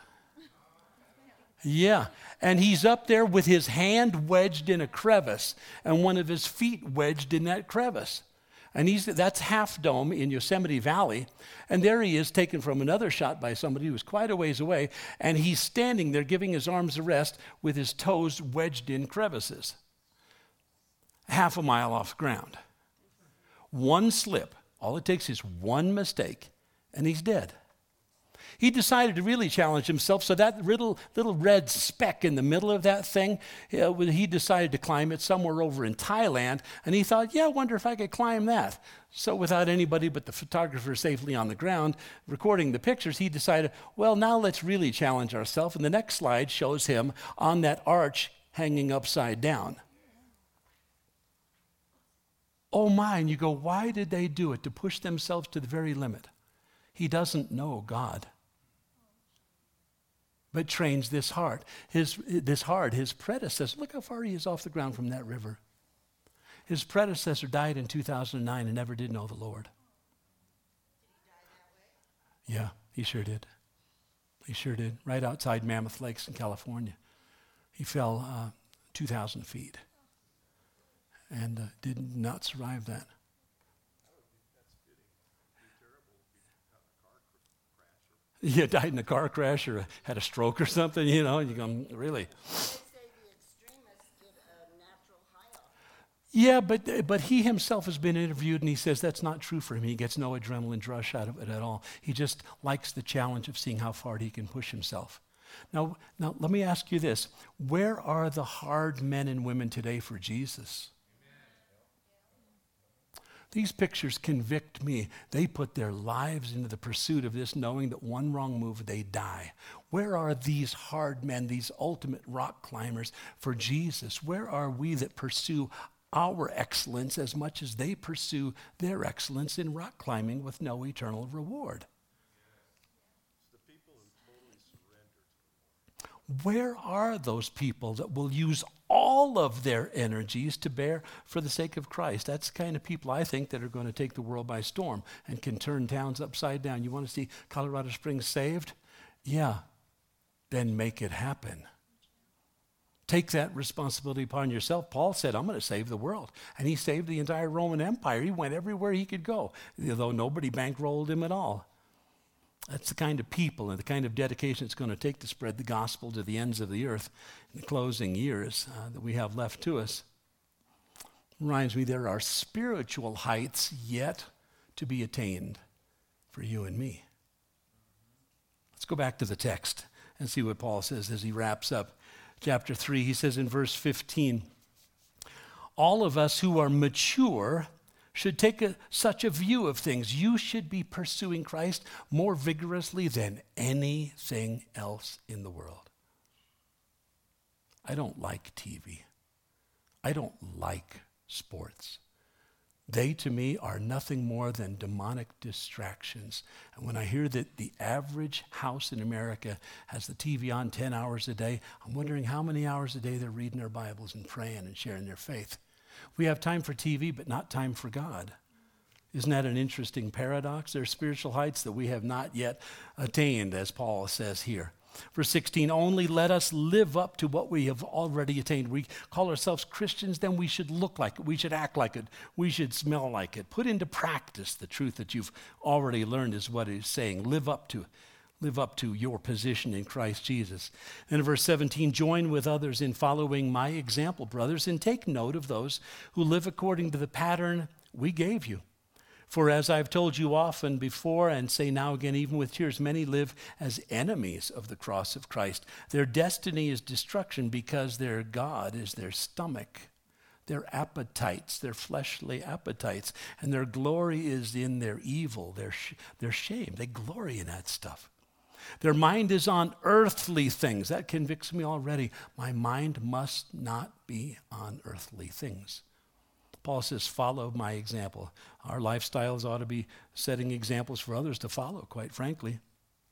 Yeah, and he's up there with his hand wedged in a crevice and one of his feet wedged in that crevice. And that's Half Dome in Yosemite Valley. And there he is, taken from another shot by somebody who was quite a ways away. And he's standing there giving his arms a rest with his toes wedged in crevices. Half a mile off ground. One slip. All it takes is one mistake, and he's dead. He decided to really challenge himself, so that little red speck in the middle of that thing, he decided to climb it somewhere over in Thailand, and he thought, I wonder if I could climb that. So without anybody but the photographer safely on the ground recording the pictures, he decided, now let's really challenge ourselves, and the next slide shows him on that arch hanging upside down. Oh my, and you go, why did they do it? To push themselves to the very limit. He doesn't know God, but trains this heart. His predecessor, look how far he is off the ground from that river. His predecessor died in 2009 and never did know the Lord. Did he die that way? Yeah, he sure did. He sure did, right outside Mammoth Lakes in California. He fell 2,000 feet and did not survive that. You died in a car crash or had a stroke or something, and you go, really? They say the extremists get a natural high off. Yeah, but he himself has been interviewed, and he says that's not true for him. He gets no adrenaline rush out of it at all. He just likes the challenge of seeing how far he can push himself. Now, let me ask you this. Where are the hard men and women today for Jesus? These pictures convict me. They put their lives into the pursuit of this, knowing that one wrong move, they die. Where are these hard men, these ultimate rock climbers for Jesus? Where are we that pursue our excellence as much as they pursue their excellence in rock climbing with no eternal reward? Where are those people that will use all of their energies to bear for the sake of Christ? That's the kind of people I think that are going to take the world by storm and can turn towns upside down. You want to see Colorado Springs saved? Yeah, then make it happen. Take that responsibility upon yourself. Paul said, I'm going to save the world. And he saved the entire Roman Empire. He went everywhere he could go, though nobody bankrolled him at all. That's the kind of people and the kind of dedication it's going to take to spread the gospel to the ends of the earth in the closing years that we have left to us. Reminds me there are spiritual heights yet to be attained for you and me. Let's go back to the text and see what Paul says as he wraps up chapter 3. He says in verse 15, all of us who are mature should take such a view of things. You should be pursuing Christ more vigorously than anything else in the world. I don't like TV. I don't like sports. They, to me, are nothing more than demonic distractions. And when I hear that the average house in America has the TV on 10 hours a day, I'm wondering how many hours a day they're reading their Bibles and praying and sharing their faith. We have time for TV, but not time for God. Isn't that an interesting paradox? There are spiritual heights that we have not yet attained, as Paul says here. Verse 16, only let us live up to what we have already attained. We call ourselves Christians, then we should look like it. We should act like it. We should smell like it. Put into practice the truth that you've already learned is what he's saying. Live up to your position in Christ Jesus. And in verse 17, join with others in following my example, brothers, and take note of those who live according to the pattern we gave you. For as I've told you often before and say now again, even with tears, many live as enemies of the cross of Christ. Their destiny is destruction because their God is their stomach, their appetites, their fleshly appetites, and their glory is in their evil, their shame. They glory in that stuff. Their mind is on earthly things. That convicts me already. My mind must not be on earthly things. Paul says, follow my example. Our lifestyles ought to be setting examples for others to follow, quite frankly.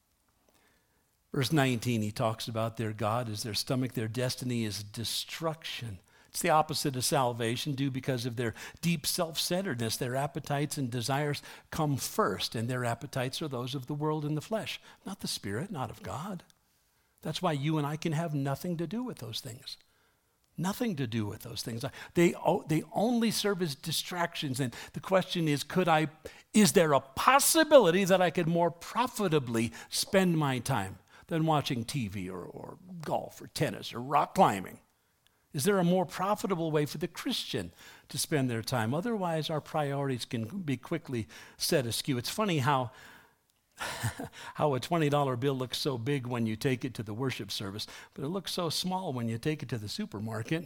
Verse 19, he talks about their God is their stomach, their destiny is destruction. It's the opposite of salvation, due because of their deep self-centeredness. Their appetites and desires come first, and their appetites are those of the world and the flesh, not the Spirit, not of God. That's why you and I can have nothing to do with those things. Nothing to do with those things. They only serve as distractions. And the question is, is there a possibility that I could more profitably spend my time than watching TV or golf or tennis or rock climbing? Is there a more profitable way for the Christian to spend their time? Otherwise, our priorities can be quickly set askew. It's funny how a $20 bill looks so big when you take it to the worship service, but it looks so small when you take it to the supermarket.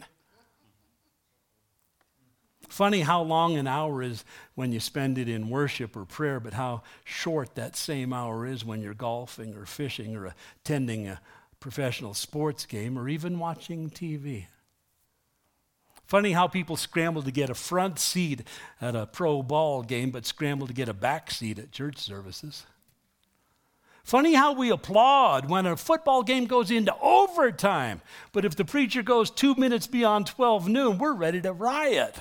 Funny how long an hour is when you spend it in worship or prayer, but how short that same hour is when you're golfing or fishing or attending a professional sports game or even watching TV. Funny how people scramble to get a front seat at a pro ball game, but scramble to get a back seat at church services. Funny how we applaud when a football game goes into overtime, but if the preacher goes 2 minutes beyond 12 noon, we're ready to riot.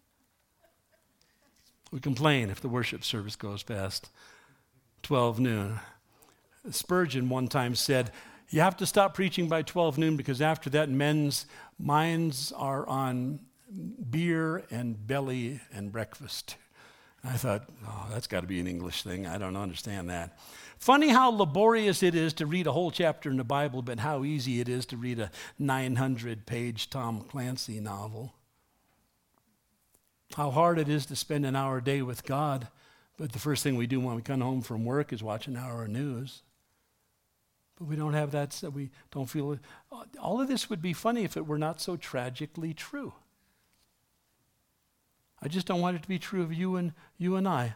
We complain if the worship service goes past 12 noon. Spurgeon one time said, you have to stop preaching by 12 noon because after that men's minds are on beer and belly and breakfast. I thought, that's got to be an English thing. I don't understand that. Funny how laborious it is to read a whole chapter in the Bible, but how easy it is to read a 900-page Tom Clancy novel. How hard it is to spend an hour a day with God, but the first thing we do when we come home from work is watch an hour of news. But we don't have that, so we don't feel it. All of this would be funny if it were not so tragically true. I just don't want it to be true of you and I.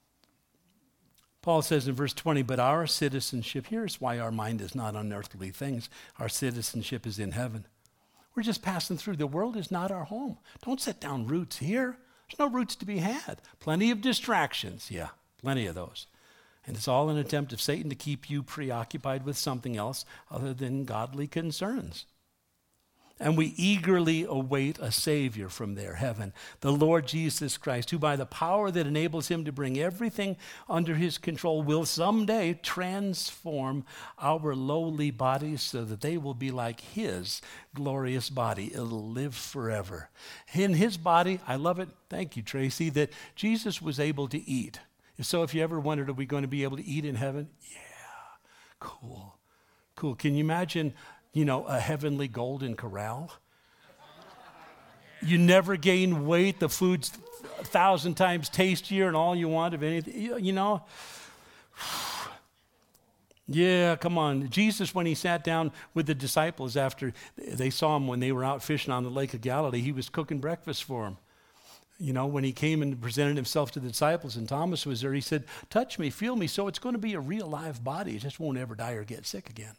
Paul says in verse 20, but our citizenship, here's why our mind is not on earthly things. Our citizenship is in heaven. We're just passing through. The world is not our home. Don't set down roots here. There's no roots to be had. Plenty of distractions. Yeah, plenty of those. And it's all an attempt of Satan to keep you preoccupied with something else other than godly concerns. And we eagerly await a Savior from their heaven, the Lord Jesus Christ, who by the power that enables him to bring everything under his control will someday transform our lowly bodies so that they will be like his glorious body. It'll live forever. In his body, I love it, thank you, Tracy, that Jesus was able to eat. So if you ever wondered, are we going to be able to eat in heaven? Yeah, cool. Can you imagine a heavenly golden corral? You never gain weight. The food's 1,000 times tastier and all you want of anything, Yeah, come on. Jesus, when he sat down with the disciples after they saw him when they were out fishing on the Lake of Galilee, he was cooking breakfast for them. You know, when he came and presented himself to the disciples and Thomas was there, he said, touch me, feel me, so it's going to be a real live body. It just won't ever die or get sick again.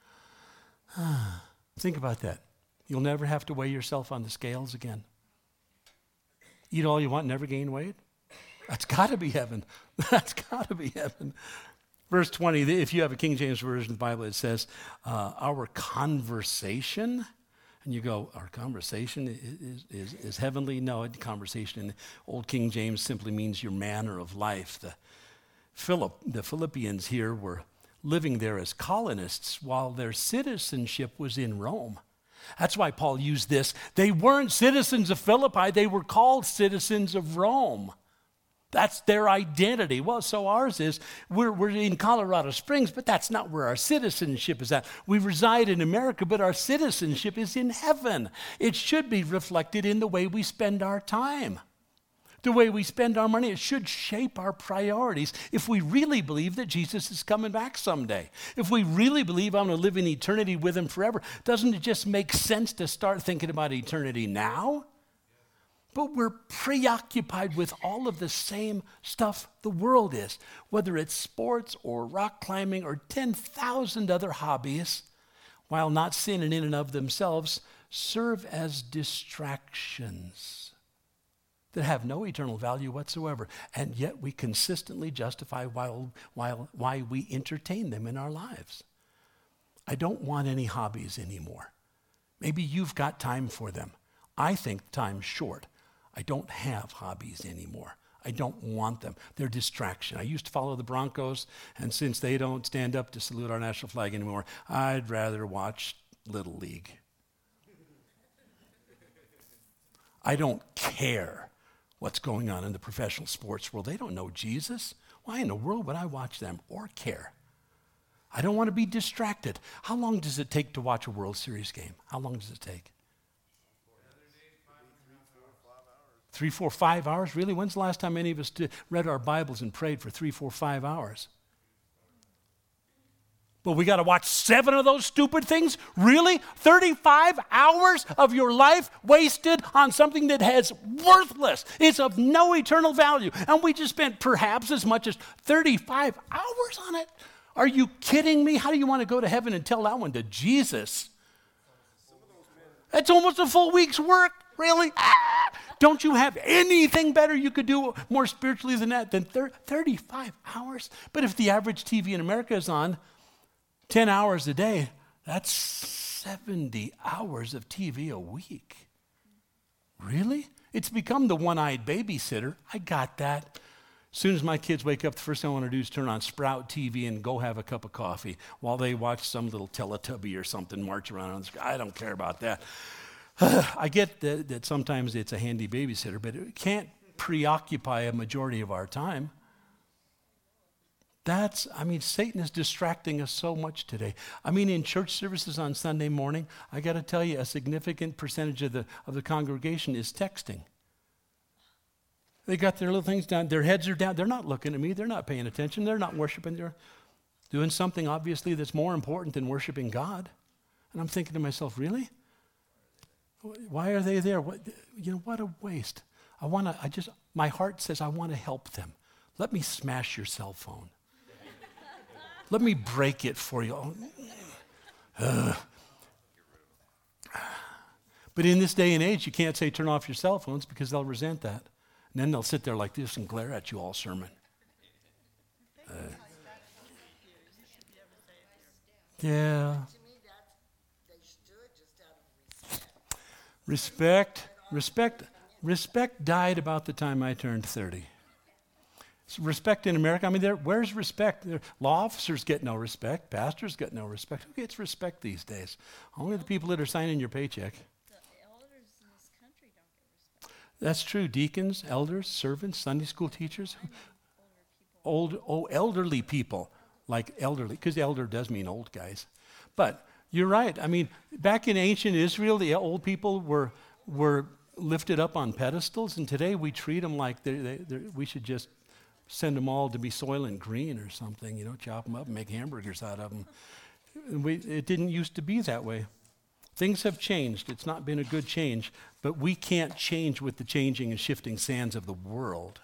Think about that. You'll never have to weigh yourself on the scales again. Eat all you want, never gain weight. That's got to be heaven. That's got to be heaven. Verse 20, if you have a King James Version of the Bible, it says, our conversation. And you go, our conversation is heavenly? No, conversation in Old King James simply means your manner of life. The Philippians here were living there as colonists while their citizenship was in Rome. That's why Paul used this. They weren't citizens of Philippi. They were called citizens of Rome. That's their identity. Well, so ours is. We're in Colorado Springs, but that's not where our citizenship is at. We reside in America, but our citizenship is in heaven. It should be reflected in the way we spend our time. The way we spend our money, it should shape our priorities if we really believe that Jesus is coming back someday. If we really believe I'm going to live in eternity with him forever, doesn't it just make sense to start thinking about eternity now? But we're preoccupied with all of the same stuff the world is, whether it's sports or rock climbing or 10,000 other hobbies, while not sinning in and of themselves, serve as distractions that have no eternal value whatsoever, and yet we consistently justify why we entertain them in our lives. I don't want any hobbies anymore. Maybe you've got time for them. I think time's short. I don't have hobbies anymore. I don't want them. They're distraction. I used to follow the Broncos, and since they don't stand up to salute our national flag anymore, I'd rather watch Little League. I don't care what's going on in the professional sports world. They don't know Jesus. Why in the world would I watch them or care? I don't want to be distracted. How long does it take to watch a World Series game? How long does it take? 3, 4, 5 hours? Really? When's the last time any of us read our Bibles and prayed for 3, 4, 5 hours? But we got to watch 7 of those stupid things? Really? 35 hours of your life wasted on something that has worthless. It's of no eternal value. And we just spent perhaps as much as 35 hours on it. Are you kidding me? How do you want to go to heaven and tell that one to Jesus? That's almost a full week's work. Really? Don't you have anything better you could do more spiritually than that? Than 35 hours? But if the average TV in America is on 10 hours a day, that's 70 hours of TV a week. Really? It's become the one-eyed babysitter. I got that. As soon as my kids wake up, the first thing I want to do is turn on Sprout TV and go have a cup of coffee while they watch some little Teletubby or something march around on the screen. I don't care about that. I get that sometimes it's a handy babysitter, but it can't preoccupy a majority of our time. Satan is distracting us so much today. In church services on Sunday morning, I got to tell you, a significant percentage of the congregation is texting. They got their little things down. Their heads are down. They're not looking at me. They're not paying attention. They're not worshiping. They're doing something obviously that's more important than worshiping God. And I'm thinking to myself, really? Why are they there? What a waste. My heart says I want to help them. Let me smash your cell phone. Let me break it for you. But in this day and age, you can't say turn off your cell phones because they'll resent that. And then they'll sit there like this and glare at you all sermon. Yeah. Respect died about the time I turned 30. So respect in America, where's respect? Law officers get no respect. Pastors get no respect. Who gets respect these days? Only the people that are signing your paycheck. The elders in this country don't get respect. That's true. Deacons, elders, servants, Sunday school teachers. Elderly people. Like elderly, because elder does mean old guys. But you're right. Back in ancient Israel, the old people were lifted up on pedestals, and today we treat them like we should just send them all to be Soylent Green or something, chop them up and make hamburgers out of them. It didn't used to be that way. Things have changed. It's not been a good change, but we can't change with the changing and shifting sands of the world.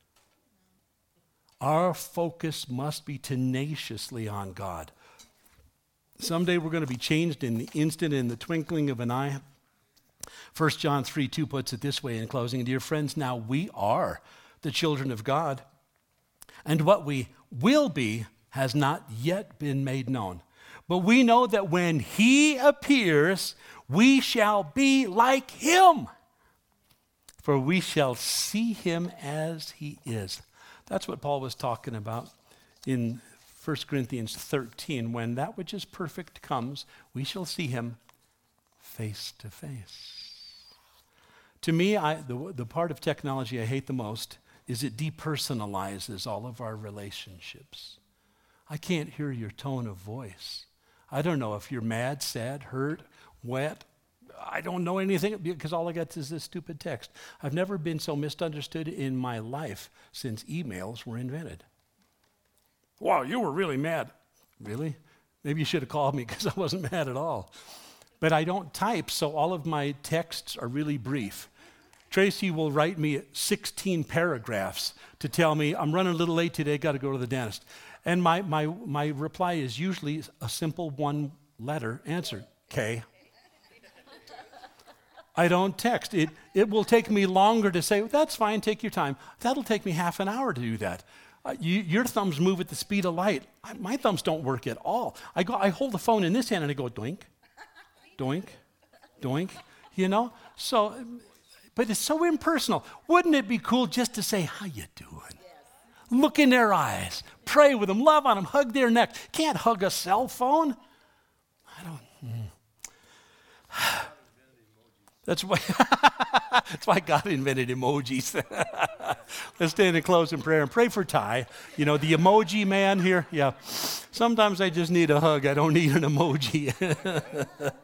Our focus must be tenaciously on God. Someday we're going to be changed in the instant, in the twinkling of an eye. 1 John 3:2 puts it this way in closing, dear friends, now we are the children of God, and what we will be has not yet been made known. But we know that when he appears, we shall be like him, for we shall see him as he is. That's what Paul was talking about in 1 Corinthians 13. When that which is perfect comes, we shall see him face to face. To me, the part of technology I hate the most is it depersonalizes all of our relationships. I can't hear your tone of voice. I don't know if you're mad, sad, hurt, wet. I don't know anything because all I got is this stupid text. I've never been so misunderstood in my life since emails were invented. Wow, you were really mad. Really? Maybe you should have called me because I wasn't mad at all. But I don't type, so all of my texts are really brief. Tracy will write me 16 paragraphs to tell me, I'm running a little late today, got to go to the dentist. And my reply is usually a simple one-letter answer, K. I don't text. It will take me longer to say, that's fine, take your time. That'll take me half an hour to do that. Your thumbs move at the speed of light. My thumbs don't work at all. I hold the phone in this hand and I go, doink, doink, doink, So, but it's so impersonal. Wouldn't it be cool just to say, how you doing? Look in their eyes, pray with them, love on them, hug their neck. Can't hug a cell phone. That's why God invented emojis. Let's stand and close in prayer and pray for Ty. The emoji man here. Yeah. Sometimes I just need a hug. I don't need an emoji.